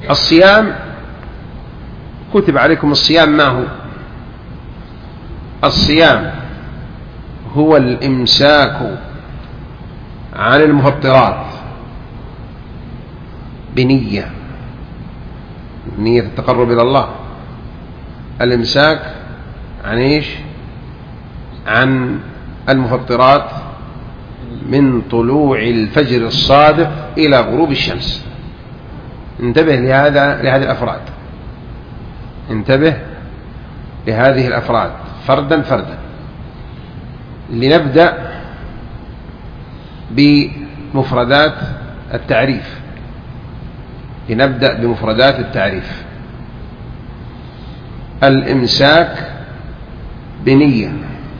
الصيام كتب عليكم الصيام. ما هو الصيام؟ هو الإمساك عن المفطرات بنية التقرب إلى الله. الإمساك عن إيش؟ عن المفطرات من طلوع الفجر الصادق إلى غروب الشمس. انتبه لهذه الأفراد، انتبه لهذه الأفراد فردا فردا. لنبدأ بمفردات التعريف. الإمساك بنية.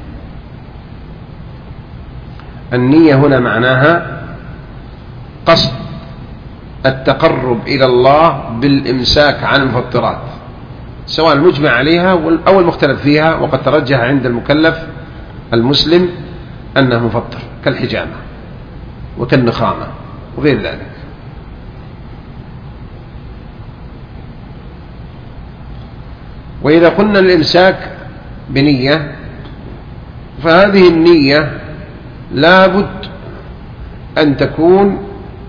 النية هنا معناها قصد التقرب إلى الله بالإمساك عن المفطرات، سواء المجمع عليها أو المختلف فيها، وقد ترجح عند المكلف المسلم أنه مفطر كالحجامة وكالنخامة وغير ذلك. وإذا قلنا الإمساك بنية، فهذه النية لابد أن تكون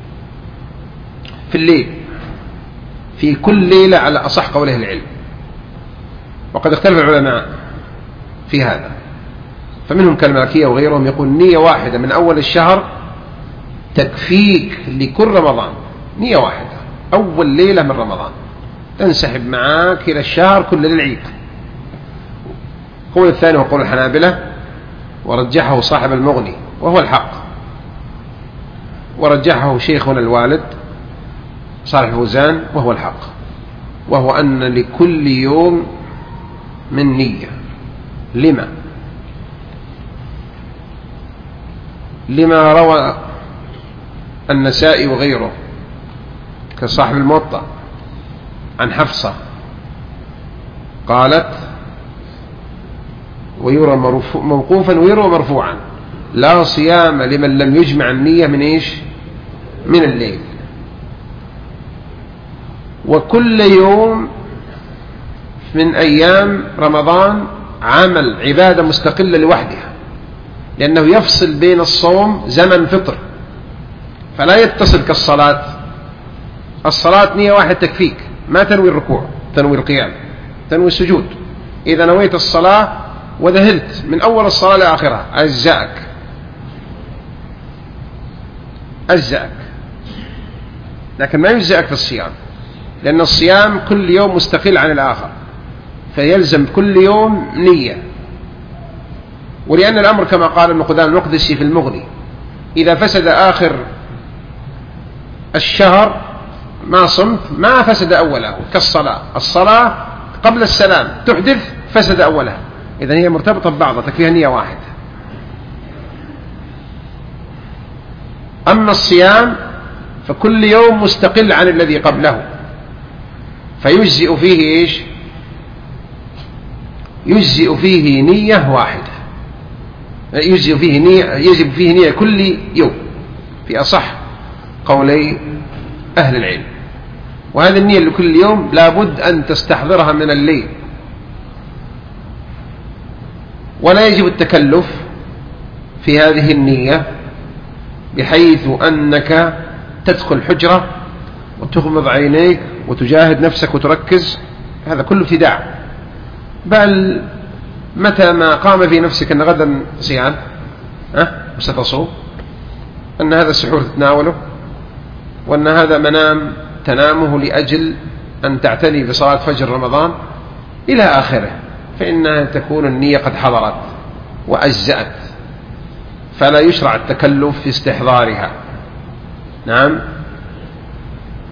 في الليل، في كل ليلة على أصح قوله العلم، وقد اختلف العلماء في هذا، فمنهم كالمالكية وغيرهم يقول نية واحدة من أول الشهر تكفيك لكل رمضان. نية واحدة أول ليلة من رمضان تنسحب معاك إلى الشهر كل للعيد. قول الثاني وقول الحنابلة، ورجحه صاحب المغني وهو الحق، ورجحه شيخنا الوالد صالح الفوزان وهو الحق، وهو أن لكل يوم من نية. لما روى النسائي وغيره كصاحب الموطأ عن حفصة قالت، ويرى موقوفا ويرى مرفوعا: لا صيام لمن لم يجمع النية من إيش؟ من الليل. وكل يوم من أيام رمضان عمل عبادة مستقلة لوحدها، لأنه يفصل بين الصوم زمن فطر، فلا يتصل كالصلاة. الصلاة نية واحد تكفيك، ما تنوي الركوع، تنوي القيام، تنوي السجود. إذا نويت الصلاة وذهلت من أول الصلاة لآخرها أجزأك، لكن ما يجزأك في الصيام، لأن الصيام كل يوم مستقل عن الآخر، فيلزم كل يوم نية. ولأن الأمر كما قال ابن قدامة المقدسي في المغني: إذا فسد آخر الشهر ما صمت ما فسد أوله، كالصلاة. الصلاة قبل السلام تحدث فسد أولها، إذن هي مرتبطة ببعضها، تكفيها نية واحدة. أما الصيام فكل يوم مستقل عن الذي قبله، فيجزئ فيه إيش؟ يجزئ فيه نية واحدة، يجب فيه نية كل يوم في أصح قولي أهل العلم. وهذه النية لكل يوم لابد أن تستحضرها من الليل، ولا يجب التكلف في هذه النية، بحيث أنك تدخل حجرة وتغمض عينيك وتجاهد نفسك وتركز، هذا كله ابتداع. بل متى ما قام في نفسك أن غدا صيام وستصوم، أن هذا السحور تتناوله، وأن هذا منام تنامه لأجل أن تعتني بصلاة فجر رمضان إلى آخره، فإنها تكون النية قد حضرت وأجزأت، فلا يشرع التكلف في استحضارها. نعم.